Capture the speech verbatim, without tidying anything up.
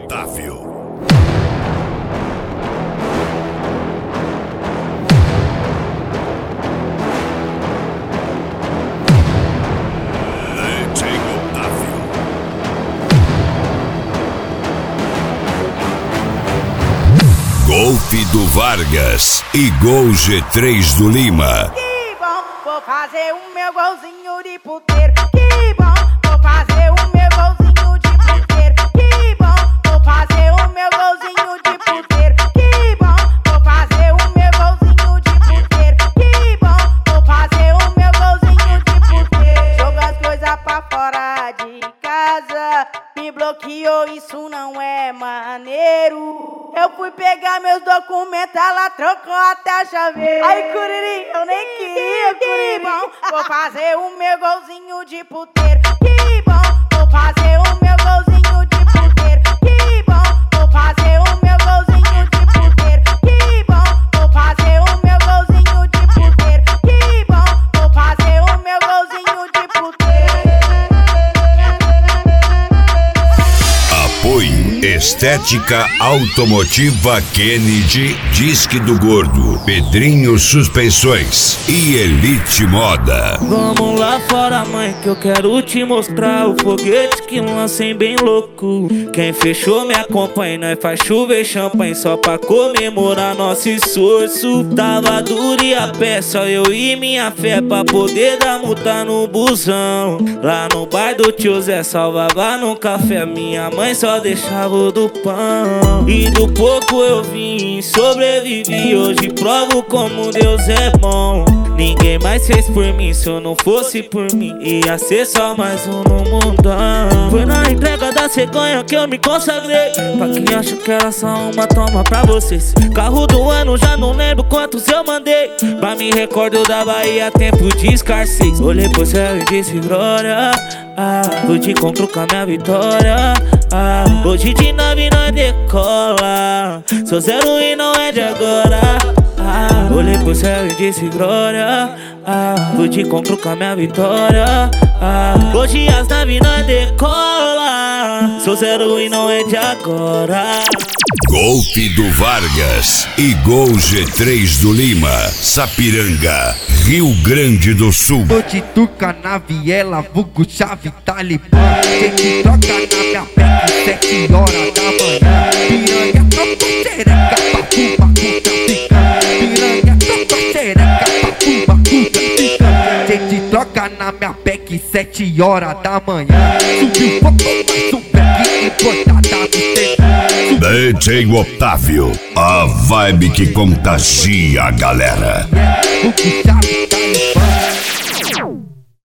Otávio. Golf do Vargas e Gol G três do Lima. Que bom, vou fazer o meu golzinho de puteiro. Que bom, vou fazer o meu golzinho de puteiro. Que bom, vou fazer o meu golzinho de puteiro. Que bom, vou fazer o meu golzinho de puteiro. Que bom, vou fazer o meu golzinho de puteiro. Joga as coisas pra fora de casa, me bloqueou, isso não é maneiro. Eu fui pegar meus documentos, ela trocou até a chaveira. Ai, Curiri, eu nem queria, que bom, vou fazer o meu golzinho de puteiro. Que bom, vou fazer o meu golzinho de puteiro. Que bom, vou fazer o meu golzinho de puteiro. Que bom, vou fazer o meu golzinho de puteiro. Que bom, vou fazer o meu golzinho de puteiro. Apoio Estética Automotiva Kennedy, Disque do Gordo, Pedrinho Suspensões e Elite Moda. Vamos lá fora, mãe, que eu quero te mostrar o foguete que lancem bem louco. Quem fechou me acompanha, nós faz chover champanhe só pra comemorar nosso esforço. Tava duro e a pé, só eu e minha fé pra poder dar multa no busão. Lá no bar do tio Zé salvava no café, minha mãe só deixava o do pão. E do pouco eu vim, sobrevivi, hoje provo como Deus é bom. Ninguém mais fez por mim, se eu não fosse por mim ia ser só mais um no mundão. Foi na entrega da cegonha que eu me consagrei, pra quem acha que era só uma toma pra vocês. Carro do ano, já não lembro quantos eu mandei, pra me recordo da Bahia, tempo de escassez. Olhei pro céu e disse glória, ah, hoje te encontro com a minha vitória, ah, hoje de nave nós decola, sou zero e não é de agora, ah, olhei pro céu e disse glória, ah, hoje te encontro com a minha vitória, ah, hoje as naves nós decola, sou zero e não é de agora. Golf do Vargas e Gol G três do Lima, Sapiranga, Rio Grande do Sul. Tô de tuca na viela, vulgo chave talibã. Tem que troca na minha pé, sete horas da manhã. Piranha troca xereca, papuma, puta fica. Piranha troca xereca, papuma, puta fica. Tem que troca na minha pé, sete horas da manhã. Subiu fogo, mais um beck importada do centro. D J Otávio, a vibe que contagia a galera. O que chave tá